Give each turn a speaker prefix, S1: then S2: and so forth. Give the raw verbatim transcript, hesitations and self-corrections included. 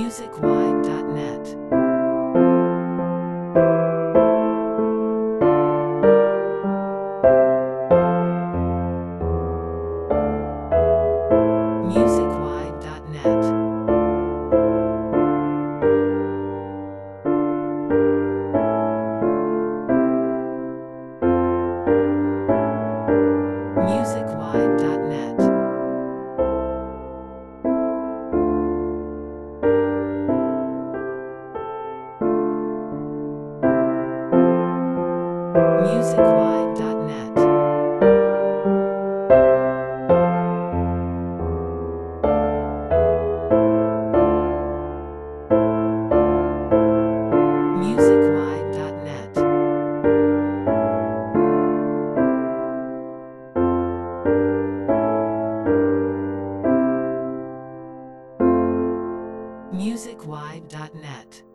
S1: musicwide dot net. musicwide dot net. musicwide dot net. musicwide dot net. musicwide dot net. musicwide dot net.